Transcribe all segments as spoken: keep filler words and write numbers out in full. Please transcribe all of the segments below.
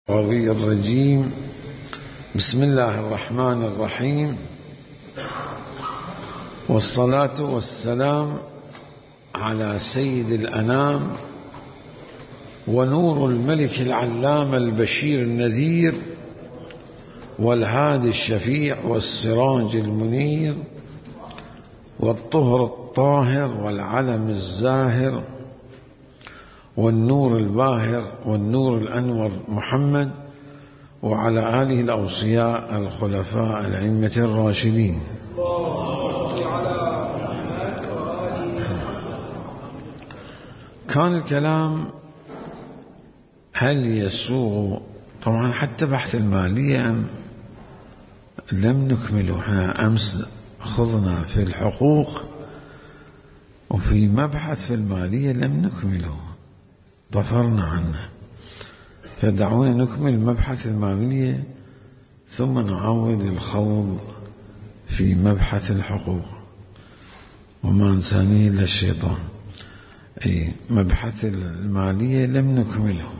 الغوي الرجيم. بسم الله الرحمن الرحيم، والصلاة والسلام على سيد الأنام ونور الملك العلام البشير النذير والهادي الشفيع والسراج المنير والطهر الطاهر والعلم الزاهر والنور الباهر والنور الأنور محمد وعلى آله الأوصياء الخلفاء الأئمة الراشدين. كان الكلام هل يسوغ، طبعا حتى بحث المالية لم نكمله. احنا أمس خضنا في الحقوق وفي مبحث في المالية لم نكمله، ضفرنا عنه، فدعونا نكمل مبحث المالية ثم نعود الخوض في مبحث الحقوق، وما انسانيه إلا الشيطان. أي مبحث المالية لم نكمله.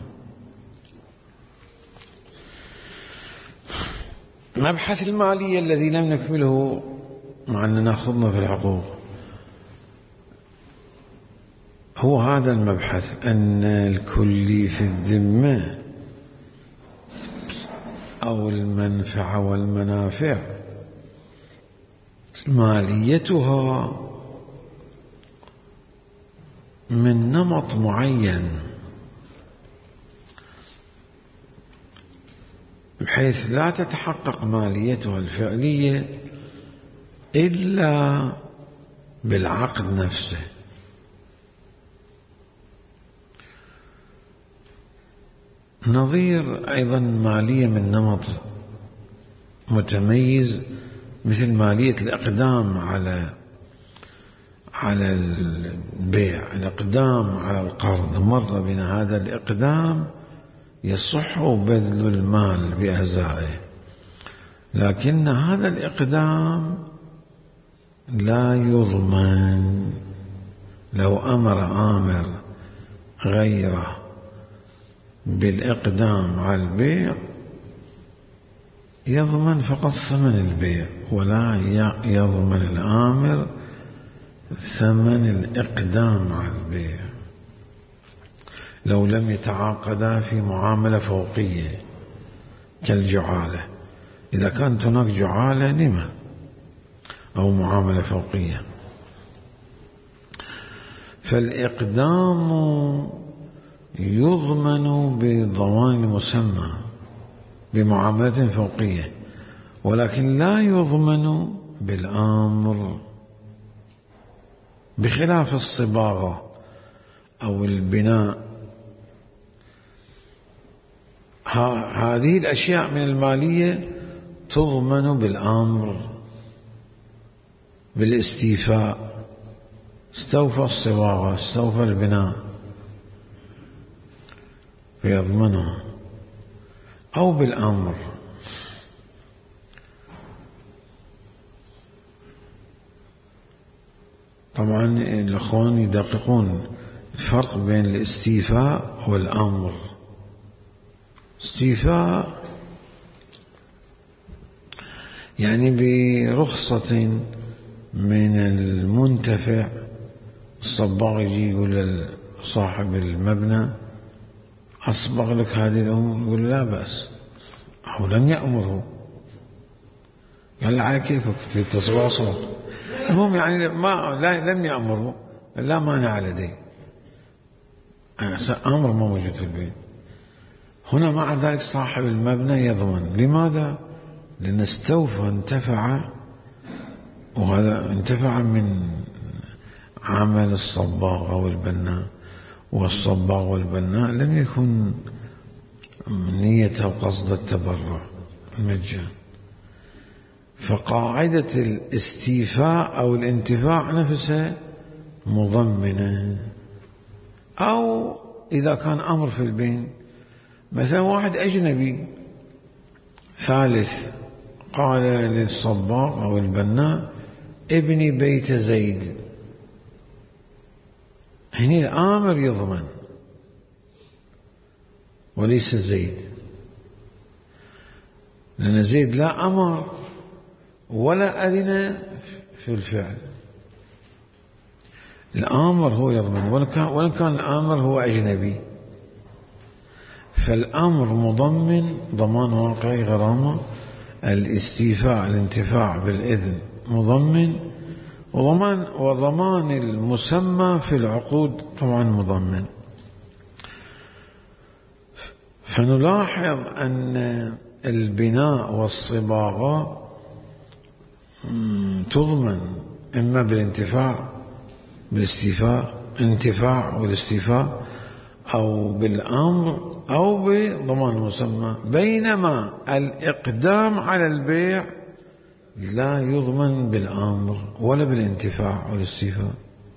مبحث المالية الذي لم نكمله مع أننا خضنا في الحقوق هو هذا المبحث، أن الكلي في الذمة أو المنفعة والمنافع ماليتها من نمط معين، بحيث لا تتحقق ماليتها الفعلية إلا بالعقد نفسه. نظير أيضا مالية من نمط متميز مثل مالية الإقدام على على البيع، الإقدام على القرض. مر بنا هذا الإقدام يصح بذل المال بأجزائه، لكن هذا الإقدام لا يضمن. لو أمر آمر غيره بالإقدام على البيع يضمن فقط ثمن البيع، ولا يضمن الآمر ثمن الإقدام على البيع لو لم يتعاقدا في معاملة فوقية كالجعالة. إذا كانت هناك جعالة لما أو معاملة فوقية، فالإقدام يضمن بضمان مسمى بمعاملة فوقية، ولكن لا يضمن بالآمر، بخلاف الصباغة أو البناء. هذه الأشياء من المالية تضمن بالآمر، بالاستيفاء، استوفى الصباغة استوفى البناء فيضمنها، أو بالأمر. طبعا الأخوان يدققون الفرق بين الاستيفاء والأمر. استيفاء يعني برخصة من المنتفع، الصباغ يجي يقول لصاحب المبنى أصبغ لك هذه الأمور، يقول لا بأس، أو لم يأمره، قال على كيفك في تصبغ صوت. المهم يعني ما لا لم يأمره، لا مانع لديه، أمر ما موجود في البيت. هنا مع ذلك صاحب المبنى يضمن. لماذا؟ لأن استوفى، انتفع، وهذا انتفع من عمل الصباغ أو البناء، والصباغ والبناء لم يكن نيته وقصد التبرع المجان. فقاعدة الاستيفاء أو الانتفاع نفسها مضمنة. أو إذا كان أمر في البين، مثلا واحد أجنبي ثالث قال للصباغ أو البناء ابني بيت زيد، هنا الآمر يضمن وليس زيد. لأن زيد لا أمر ولا أذن في الفعل. الآمر هو يضمن، وإن كان الآمر هو أجنبي، فالأمر مضمن ضمان واقعي غرامة، الاستيفاء الانتفاع بالإذن مضمن، وضمان وضمان المسمى في العقود طبعا مضمن. فنلاحظ أن البناء والصباغة تضمن إما بالانتفاع بالاستيفاء انتفاع والاستيفاء، أو بالأمر أو بضمان المسمى، بينما الإقدام على البيع لا يضمن بالأمر ولا بالانتفاع والاستيفاء،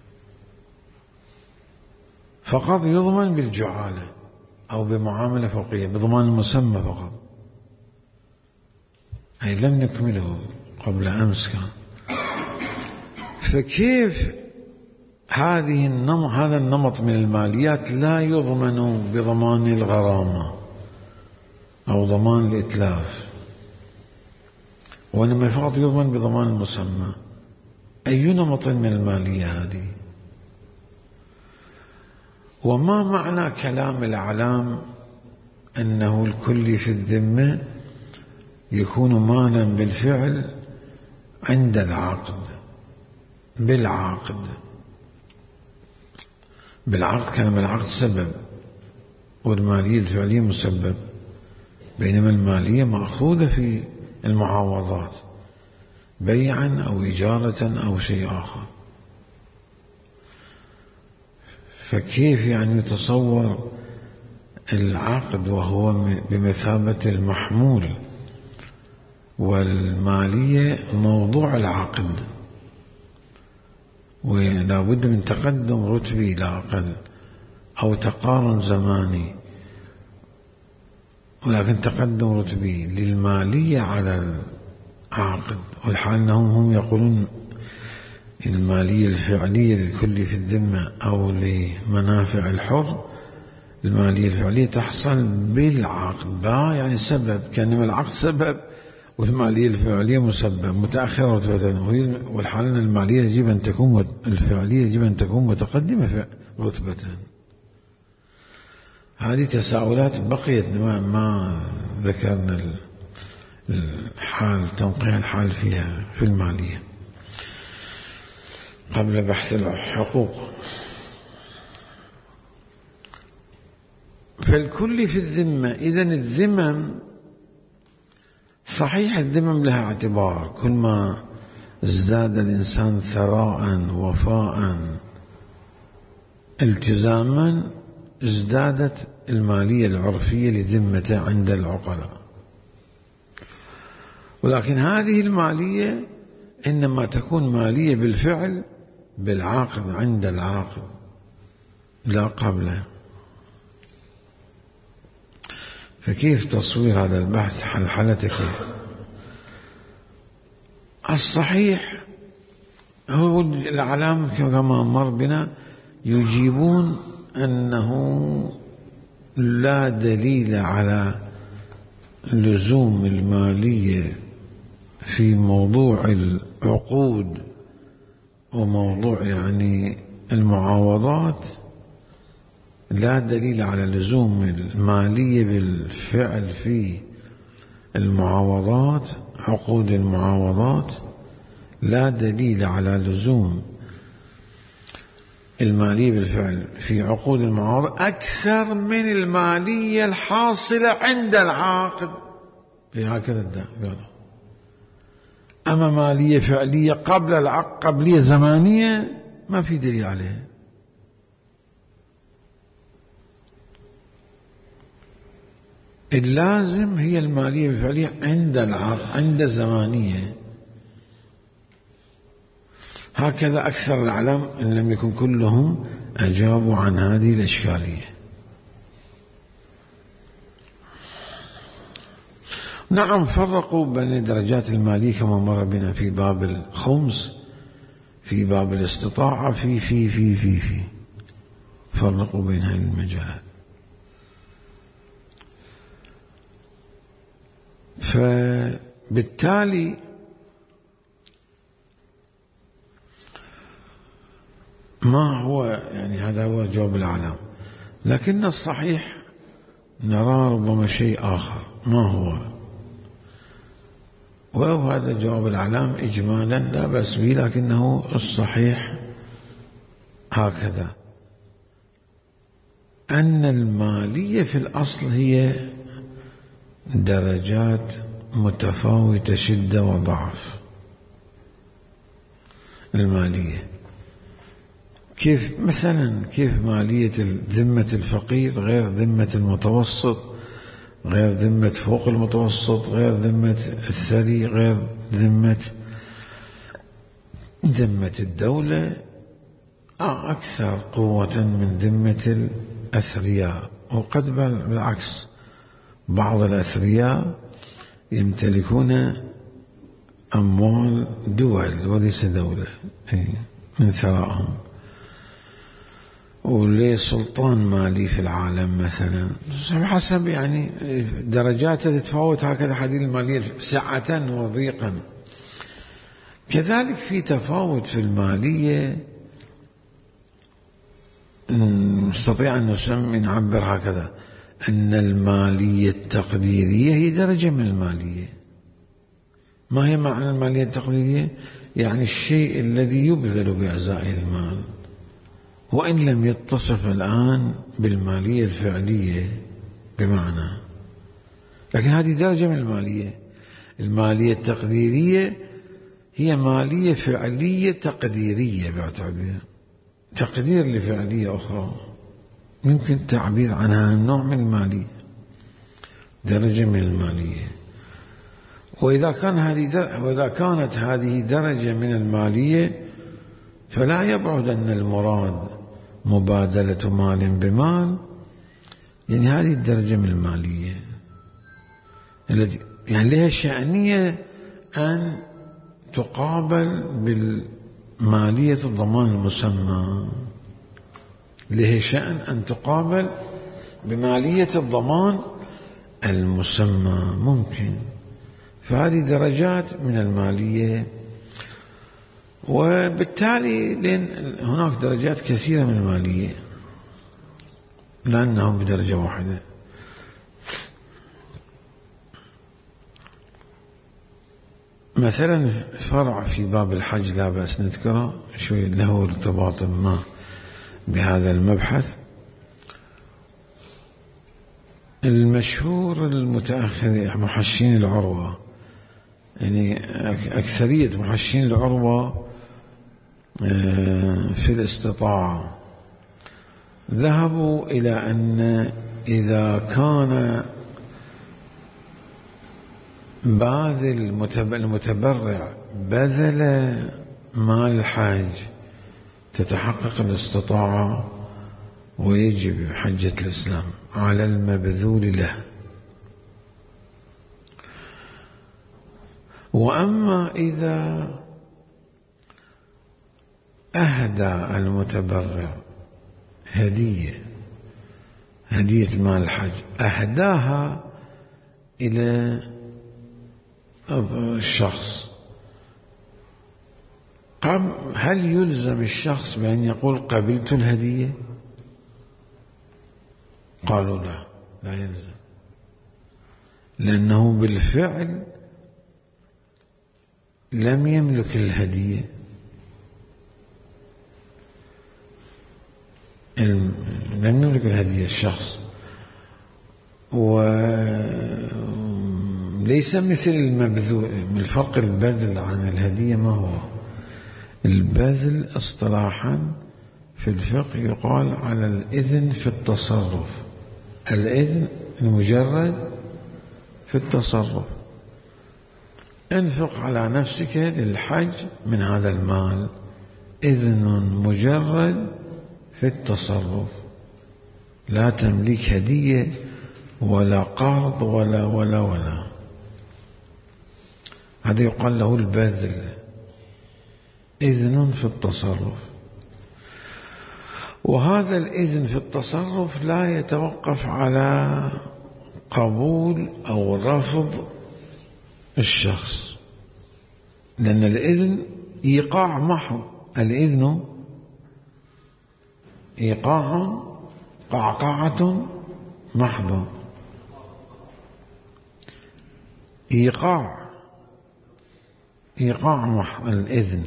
فقط يضمن بالجعالة أو بمعاملة فوقية بضمان المسمى فقط. أي لم نكمله قبل أمس كان. فكيف هذه النمط هذا النمط من الماليات لا يضمن بضمان الغرامة أو ضمان الإتلاف، وإنما فقط يضمن بضمان المسمى؟ أي نمط من المالية هذه؟ وما معنى كلام الأعلام أنه الكل في الذمة يكون مالا بالفعل عند العقد بالعقد بالعقد كلمة العقد سبب والمالية الفعلية مسبب، بينما المالية مأخوذة في المعاوضات بيعا أو إجارة أو شيء آخر. فكيف يعني يتصور العقد وهو بمثابة المحمول والمالية موضوع العقد، ولا بد من تقدم رتبي لا أقل أو تقارن زماني، ولكن تقدم رتبي للمالية على العقد. والحال أنهم هم يقولون المالية الفعلية للكل في الذمة أو لمنافع الحر، المالية الفعلية تحصل بالعقد، با يعني سبب، كأنما العقد سبب والمالية الفعلية مسبب متأخرة رتبة، والحال أن المالية يجب أن تكون الفعلية يجب أن تكون متقدمة رتبة. هذه تساؤلات بقيت ما, ما ذكرنا الحال تنقيح الحال فيها في المالية قبل بحث الحقوق. فالكل في الذمة، إذن الذمم صحيح الذمم لها اعتبار، كل ما ازداد الإنسان ثراء وفاء التزاما ازدادت المالية العرفية لذمته عند العقلاء، ولكن هذه المالية إنما تكون مالية بالفعل بالعاقد عند العاقد لا قبله. فكيف تصوير هذا البحث حلحلته كيف؟ الصحيح هو الأعلام كما مر بنا يجيبون أنه لا دليل على لزوم المالية في موضوع العقود وموضوع يعني المعاوضات، لا دليل على لزوم المالية بالفعل في المعاوضات عقود المعاوضات، لا دليل على لزوم المالية بالفعل في عقود المعاوضات أكثر من المالية الحاصلة عند العاقد. هكذا الداء. أما مالية فعلية قبل العقد قبلية زمانية ما في دليل عليها. اللازم هي المالية الفعلية عند العقد عند زمانية. هكذا أكثر الأعلام إن لم يكن كلهم أجابوا عن هذه الإشكالية. نعم فرقوا بين درجات المالية كما مر بنا في باب الخمس، في باب الاستطاعة، في في في في في فرقوا بين هذه المجالات. فالمالية بالتالي ما هو يعني هذا هو جواب العلام، لكن الصحيح نرى ربما شيء آخر ما هو، ولو هذا جواب العلام إجمالا لا بأس به، لكنه الصحيح هكذا أن المالية في الأصل هي درجات متفاوتة شدة وضعف. المالية كيف مثلا كيف مالية ذمة الفقير غير ذمة المتوسط، غير ذمة فوق المتوسط، غير ذمة الثري، غير ذمة ذمة الدولة أكثر قوة من ذمة الأثرياء. وقد بالعكس بعض الأثرياء يمتلكون أموال دول وليس دولة من ثرائهم، وليه سلطان مالي في العالم مثلا، حسب يعني درجات تتفاوت هكذا هذه المالية سعة وضيقا. كذلك في تفاوت في المالية، نستطيع أن نسمي نعبر هكذا أن المالية التقديرية هي درجة من المالية. ما هي معنى المالية التقديرية؟ يعني الشيء الذي يبذل بأزائه المال وإن لم يتصف الآن بالمالية الفعلية بمعنى، لكن هذه درجة من المالية. المالية التقديرية هي مالية فعلية تقديرية بعتبر تقدير لفعلية أخرى يمكن التعبير عنها نوع من المالية، درجة من المالية. وإذا كان هذه وإذا كانت هذه درجة من المالية فلا يبعد أن المراد مبادلة مال بمال، يعني هذه الدرجة من المالية التي يعني لها شأنية أن تقابل بالمالية الضمان المسمى، لها شأن أن تقابل بمالية الضمان المسمى ممكن. فهذه درجات من المالية، وبالتالي لأن هناك درجات كثيرة من المالية لأنهم بدرجة واحدة. مثلا فرع في باب الحج لا بأس نذكره شوي له ارتباط ما بهذا المبحث. المشهور المتأخر محشين العروة، يعني أكثرية محشين العروة في الاستطاعة ذهبوا إلى أن إذا كان باذل المتبرع بذل مال الحاج تتحقق الاستطاعة ويجب حجة الإسلام على المبذول له. وأما إذا أهدى المتبرع هدية هدية مال الحج أهداها إلى الشخص، هل يلزم الشخص بأن يقول قبلت الهدية؟ قالوا لا لا يلزم، لأنه بالفعل لم يملك الهدية، لم يملك الهدية الشخص، وليس مثل المبذول. الفرق البذل عن الهدية ما هو؟ البذل اصطلاحا في الفقه يقال على الإذن في التصرف، الإذن المجرد في التصرف. انفق على نفسك للحج من هذا المال، إذن مجرد في التصرف، لا تملك هدية ولا قرض ولا ولا ولا. هذا يقال له البذل، إذن في التصرف. وهذا الإذن في التصرف لا يتوقف على قبول أو رفض الشخص، لأن الإذن إيقاع محض، الإذن إيقاع قعقعة محضة، إيقاع إيقاع محض، الإذن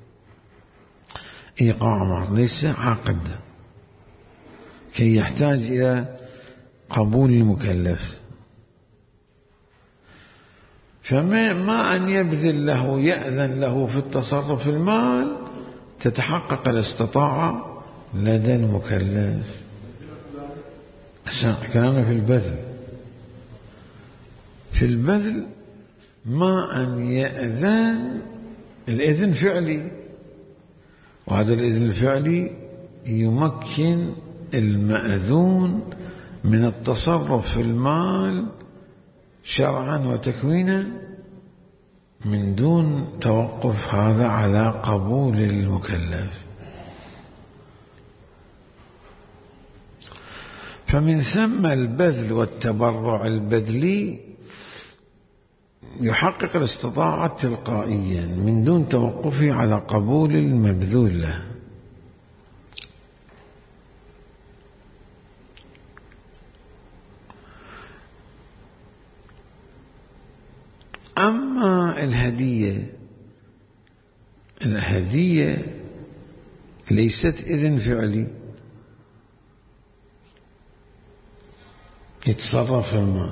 إيقاع محض ليس عقد كي يحتاج إلى قبول المكلف. فما ما أن يبذل له يأذن له في التصرف في المال تتحقق الاستطاعة لدى المكلف. كلامنا في البذل، في البذل ما أن يأذن، الإذن فعلي، وهذا الإذن الفعلي يمكن المأذون من التصرف في المال شرعا وتكوينا من دون توقف هذا على قبول المكلف. فمن ثم البذل والتبرع البذلي يحقق الاستطاعة تلقائيا من دون توقفه على قبول المبذول له. أما الهدية، الهدية ليست إذن فعلي يتصرف في المال،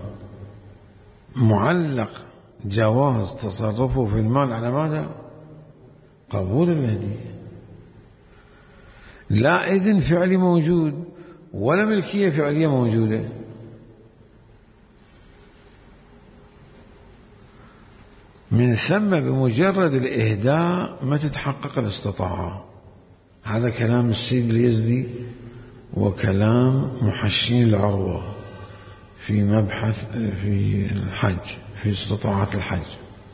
معلق جواز تصرفه في المال على ماذا؟ قبول الهدية. لا إذن فعلي موجود ولا ملكية فعلية موجودة. من ثم بمجرد الإهداء ما تتحقق الاستطاعة. هذا كلام السيد اليزدي وكلام محشين العروة في مبحث في الحج، في استطاعة الحج.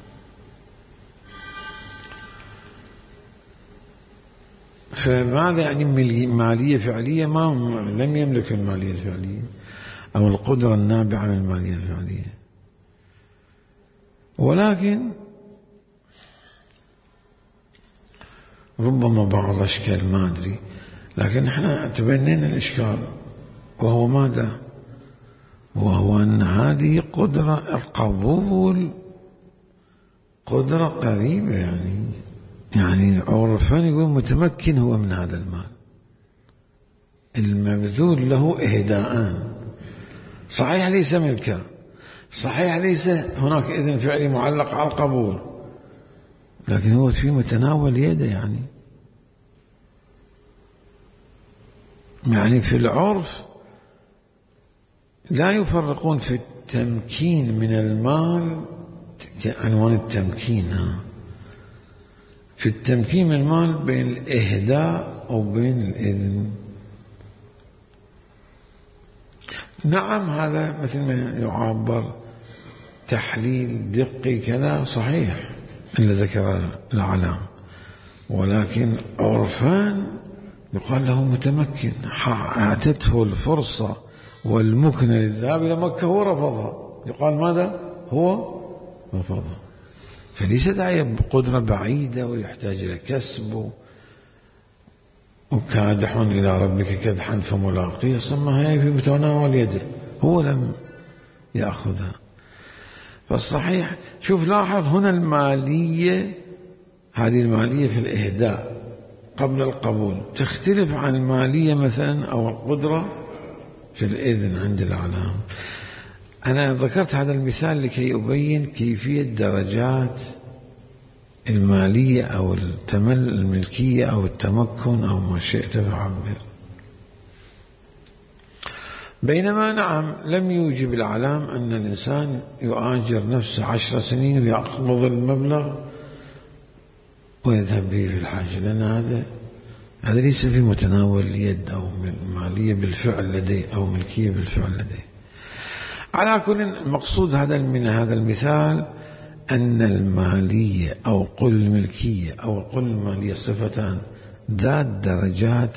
فماذا يعني مالية فعلية؟ ما لم يملك المالية الفعلية أو القدرة النابعة من المالية الفعلية، ولكن ربما بعض الأشكال ما أدري، لكن احنا تبنينا الإشكال، وهو ماذا؟ وهو أن هذه قدرة القبول قدرة قريبة، يعني يعني عرفا يقول متمكن هو من هذا المال، المبذول له إهداءان، صحيح ليس ملكا، صحيح ليس هناك إذن فعلي معلق على القبول، لكن هو في متناول يده. يعني يعني في العرف لا يفرقون في التمكين من المال كعنوان التمكين، في التمكين من المال بين الإهداء أو بين الإذن. نعم هذا مثل ما يعبر تحليل دقي كذا صحيح اللي ذكر العلام، ولكن عرفان يقال له متمكن، أعطته الفرصة والمكنة للذهاب إلى مكة هو رفضها، يقال ماذا؟ هو رفضها. فليس داعي بقدرة بعيدة ويحتاج إلى كسب وكادح إلى ربك كدحا فملاقيه، ثم هي في متناول يده، هو لم يأخذها. فالصحيح شوف لاحظ هنا المالية، هذه المالية في الإهداء قبل القبول تختلف عن المالية مثلا أو القدرة في الإذن عند العلام. أنا ذكرت هذا المثال لكي أبين كيفية درجات المالية أو التمل الملكية أو التمكن أو ما شئت فعبر. بينما نعم لم يوجب العلام أن الإنسان يؤاجر نفسه عشر سنين ويقبض المبلغ ويذهب به في الحاج، لأن هذا هذا ليس في متناول اليد أو مالية بالفعل لديه أو ملكية بالفعل لديه. على كل المقصود هذا من هذا المثال أن المالية أو قل الملكية أو قل المالية صفتان ذات درجات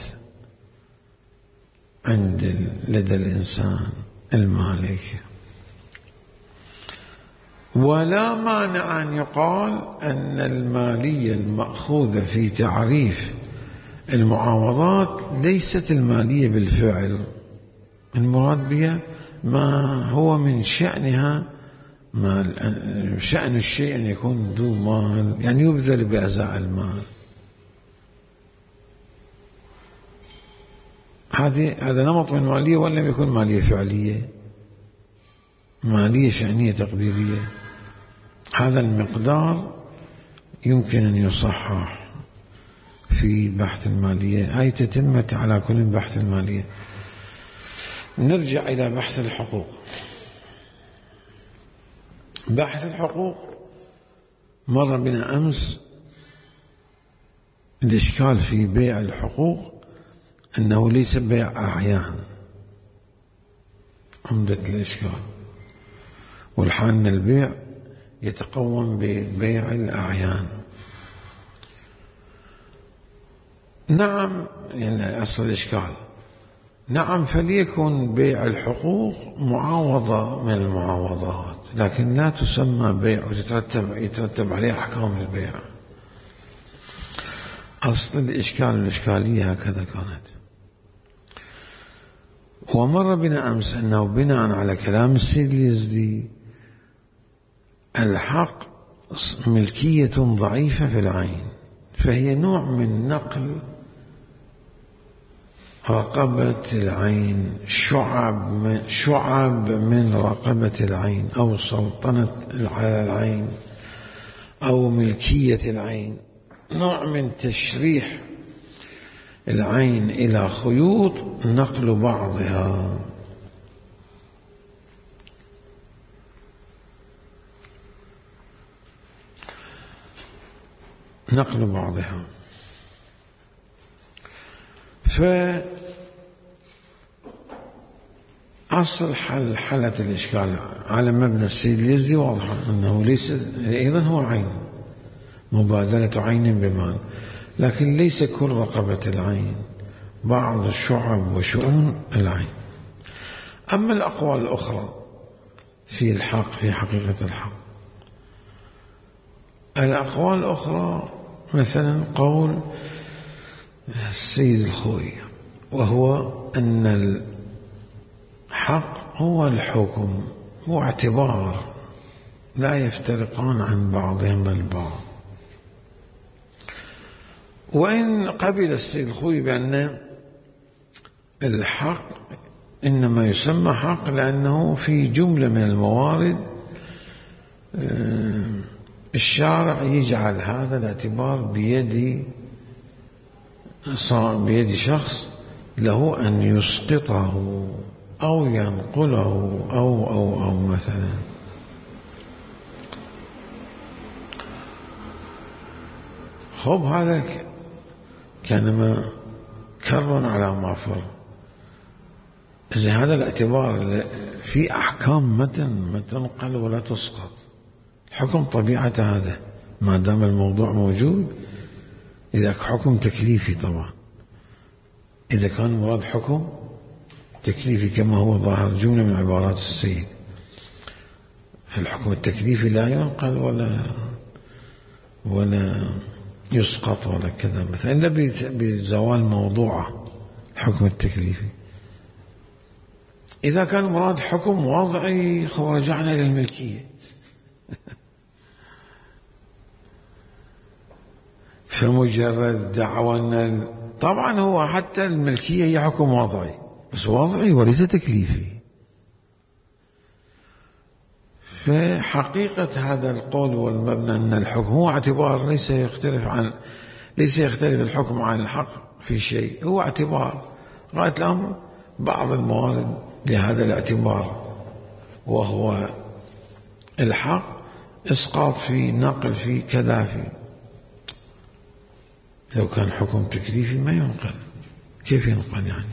عند لدى الإنسان المالك. ولا مانع أن يقال أن المالية المأخوذة في تعريف المعاوضات ليست المالية بالفعل، المراد بها ما هو من شأنها، ما شأن الشيء أن يكون ذو مال، يعني يبذل بأزاء المال. هذه هذا نمط من المالية، ولا لم يكن مالية فعلية، مالية شأنية تقديرية. هذا المقدار يمكن أن يصحح في بحث المالية، هاي تتمة على كل بحث المالية. نرجع إلى بحث الحقوق. بحث الحقوق مر بنا أمس الإشكال في بيع الحقوق أنه ليس بيع أعيان، عمدة الإشكال، والحال البيع يتقوم ببيع الأعيان. نعم، يعني أصل الإشكال نعم، فليكن بيع الحقوق معاوضة من المعاوضات، لكن لا تسمى بيع وتترتب يترتب عليه أحكام البيع. أصل الإشكال الإشكالية هكذا كانت. ومر بنا أمس أنه بناء على كلام السيد اليزدي الحق ملكية ضعيفة في العين، فهي نوع من نقل رقبة العين، شعب من, شعب من رقبة العين، أو سلطنة على العين، أو ملكية العين، نوع من تشريح العين إلى خيوط، نقل بعضها. نقل بعضها فأصل حل حالة الإشكال على مبنى السيد اليزدي واضح أنه ليس أيضا هو عين، مبادلة عين بمال، لكن ليس كل رقبة العين، بعض الشعب وشؤون العين. أما الأقوال الأخرى في الحق، في حقيقة الحق، الأقوال الأخرى مثلا قول السيد الخوئي، وهو أن الحق هو الحكم، هو اعتبار، لا يفترقان عن بعضهم البعض. وإن قبل السيد الخوئي بأن الحق إنما يسمى حق لأنه في جملة من الموارد الشارع يجعل هذا الاعتبار بيد بيد شخص له أن يسقطه أو ينقله أو أو أو مثلا. خب هذا كان ما كر على ما فر. إذا هذا الاعتبار في أحكام متن ما تنقل ولا تسقط، حكم طبيعة هذا ما دام الموضوع موجود. إذا حكم تكليفي طبعا، إذا كان مراد حكم تكليفي كما هو ظاهر جملة من عبارات السيد، فالحكم التكليفي لا ينقل ولا ولا يسقط ولا كذا مثلا، إلا بزوال موضوعه الحكم التكليفي. إذا كان مراد حكم وضعي رجعنا إلى الملكية فمجرد دعوى أن طبعا هو حتى الملكية هي حكم وضعي، بس وضعي وليس تكليفي. فحقيقة هذا القول والمبنى أن الحكم هو اعتبار، ليس يختلف عن ليس يختلف الحكم عن الحق في شيء، هو اعتبار غاية الأمر بعض الموارد لهذا الاعتبار، وهو الحق إسقاط فيه، نقل فيه، كذا فيه. لو كان حكم تكليفي ما ينقل، كيف ينقل يعني؟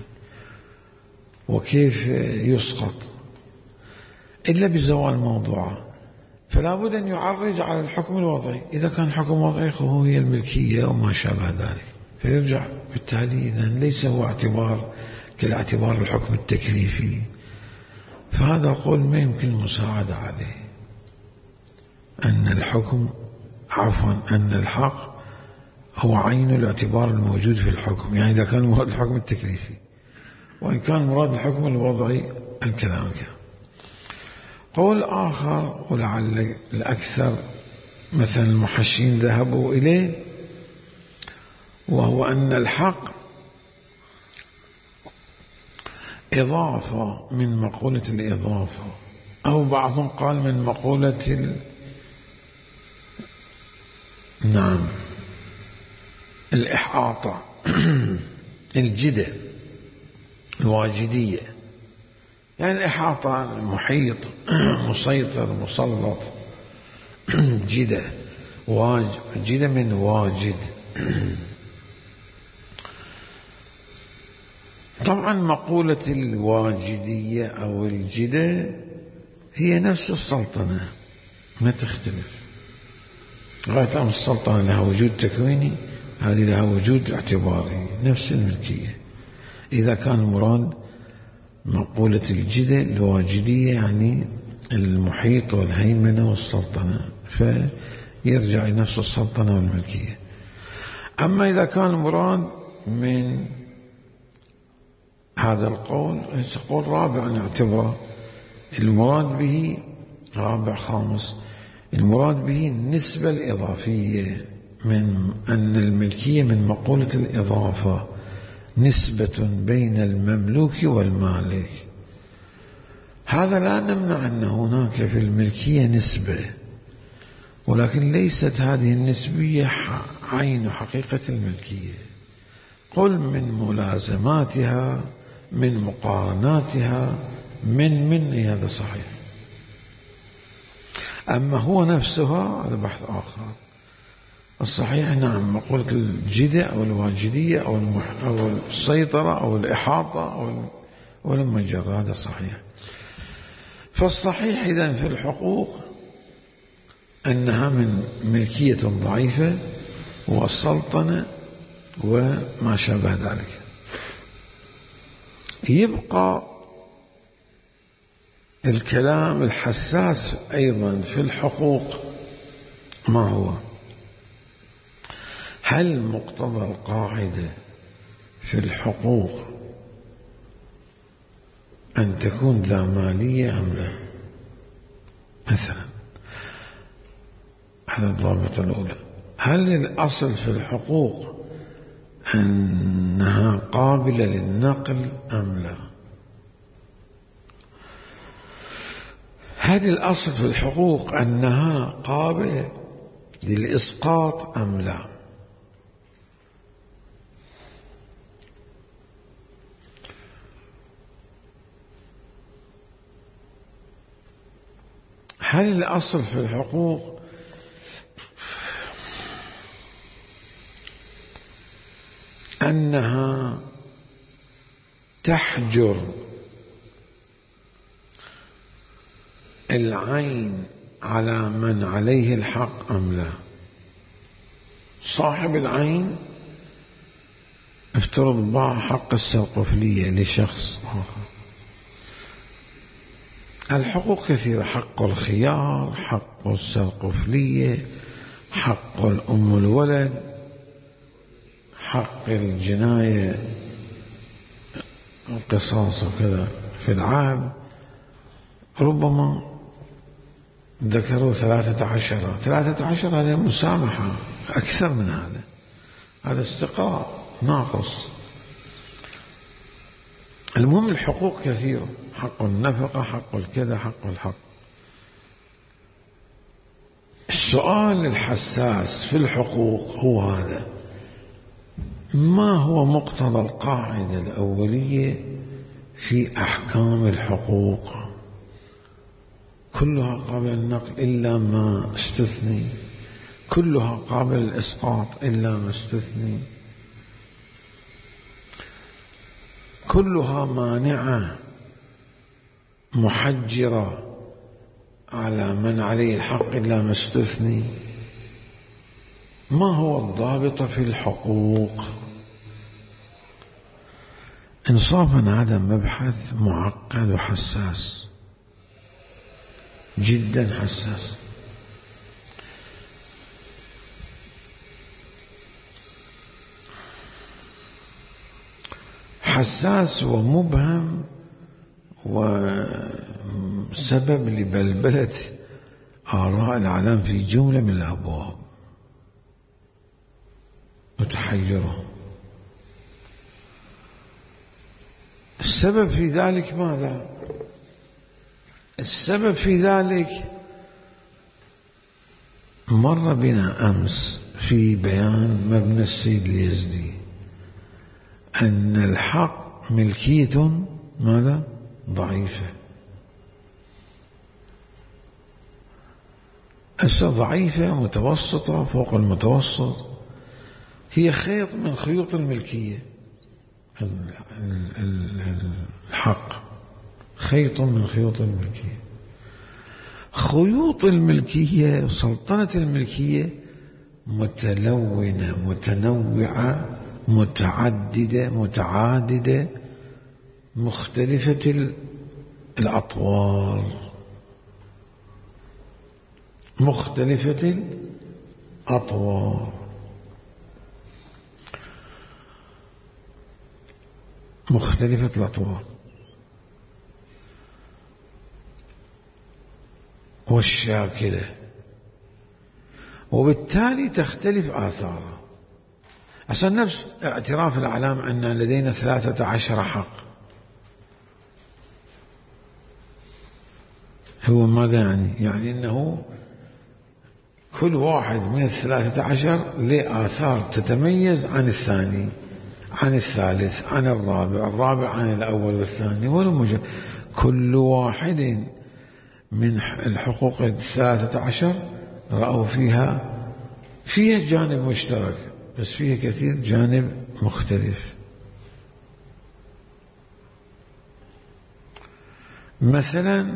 وكيف يسقط إلا بزوال موضوعه؟ فلا بد أن يعرج على الحكم الوضعي. إذا كان حكم وضعي فهو هي الملكية وما شابه ذلك، فيرجع بالتالي إذن ليس هو اعتبار كالاعتبار الحكم التكليفي. فهذا القول ما يمكن المساعدة عليه. أن الحكم عفوا أن الحق هو عين الاعتبار الموجود في الحكم، يعني إذا كان مراد الحكم التكليفي، وإن كان مراد الحكم الوضعي الكلام كان. قول آخر ولعل الأكثر مثلا المحشين ذهبوا إليه، وهو أن الحق إضافة من مقولة الإضافة، أو بعضهم قال من مقولة ال... نعم الإحاطة الجدة الواجدية، يعني الإحاطة محيط مسيطر مسلط، جدة واج جدة من واجد. طبعا مقولة الواجدية أو الجدة هي نفس السلطنة ما تختلف، غاية أن السلطنة لها وجود تكويني، هذه لها وجود اعتباري، نفس الملكية. إذا كان مراد مقولة الجدة الواجدية يعني المحيط والهيمنة والسلطنة، فيرجع إلى نفس السلطنة والملكية. أما إذا كان مراد من هذا القول، قول رابع نعتبره المراد به، رابع خامس، المراد به النسبة الإضافية، من أن الملكية من مقولة الإضافة نسبة بين المملوك والمالك. هذا لا نمنع أن هناك في الملكية نسبة، ولكن ليست هذه النسبية عين حقيقة الملكية. قل من ملازماتها، من مقارناتها، من من هذا صحيح. أما هو نفسها هذا بحث آخر. الصحيح نعم مقولة الجدة أو الواجدية أو, المح... أو السيطرة أو الإحاطة أو المجرة، هذا صحيح. فالصحيح إذن في الحقوق أنها من ملكية ضعيفة والسلطنة وما شابه ذلك. يبقى الكلام الحساس أيضا في الحقوق، ما هو؟ هل مقتضى القاعدة في الحقوق أن تكون ذا مالية أم لا؟ مثلا هذا الضابط الأولى. هل الأصل في الحقوق أنها قابلة للنقل أم لا؟ هل الأصل في الحقوق أنها قابلة للإسقاط أم لا؟ هل الأصل في الحقوق أنها تحجر العين على من عليه الحق أم لا؟ صاحب العين افترض باع حق السلقفلية لشخص آخر. الحقوق كثيرة، حق الخيار، حق السلقفلية، حق الأم الولد، حق الجناية القصاص وكذا في العام. ربما ذكروا ثلاثة عشر ثلاثة عشر هذا مسامحة، أكثر من هذا، هذا استقراء ناقص. المهم الحقوق كثيرة، حق النفقة، حق الكذا، حق الحق. السؤال الحساس في الحقوق هو هذا: ما هو مقتضى القاعدة الأولية في أحكام الحقوق؟ كلها قابل للنقل إلا ما استثني، كلها قابل للإسقاط إلا ما استثني، كلها مانعة محجرة على من عليه الحق إلا ما استثني. ما هو الضابط في الحقوق؟ إنصافا هذا مبحث معقد وحساس، جدا حساس. حساس ومبهم وسبب لبلبلة آراء العالم في جملة من الأبواب وتحيرهم. السبب في ذلك ماذا؟ السبب في ذلك مر بنا أمس في بيان مبنى السيد اليزدي أن الحق ملكية ماذا؟ ضعيفة. أشياء ضعيفة متوسطة فوق المتوسط، هي خيط من خيوط الملكية. الحق خيط من خيوط الملكية. خيوط الملكية وسلطنة الملكية متلونة متنوعة متعددة متعاددة مختلفة الأطوار مختلفة الأطوار مختلفة الأطوار والشاكلة، وبالتالي تختلف آثارها. عشان نفس اعتراف الأعلام أن لدينا ثلاثة عشر حق، هو ماذا يعني؟ يعني أنه كل واحد من الثلاثة عشر له آثار تتميز عن الثاني عن الثالث عن الرابع الرابع عن الأول والثاني، ولو كل واحد من الحقوق الثلاثة عشر رأوا فيها فيها جانب مشترك بس فيها كثير جانب مختلف. مثلا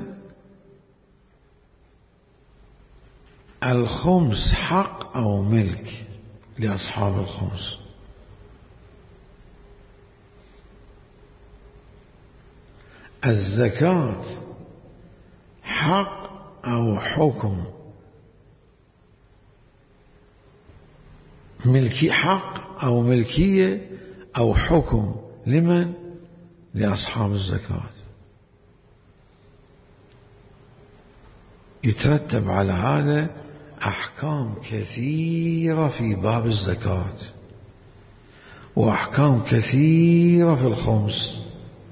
الخمس حق أو ملك لأصحاب الخمس، الزكاة حق أو حكم، ملكي حق أو ملكية أو حكم لمن؟ لأصحاب الزكاة. يترتب على هذا أحكام كثيرة في باب الزكاة وأحكام كثيرة في الخمس.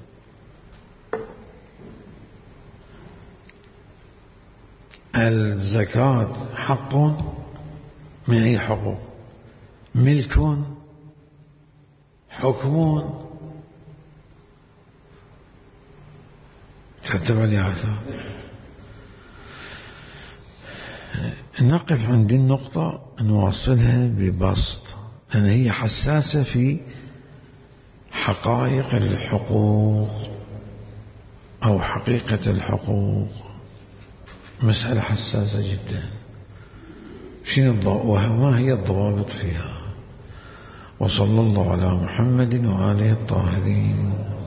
الزكاة حق من أي حقوق؟ ملك، حكم، ترتب عليها. نقف عند النقطة نواصلها ببسط لأن هي حساسة في حقائق الحقوق أو حقيقة الحقوق، مسألة حساسة جدا. وما هي الضوابط فيها؟ وصلى الله على محمد وآله الطاهرين.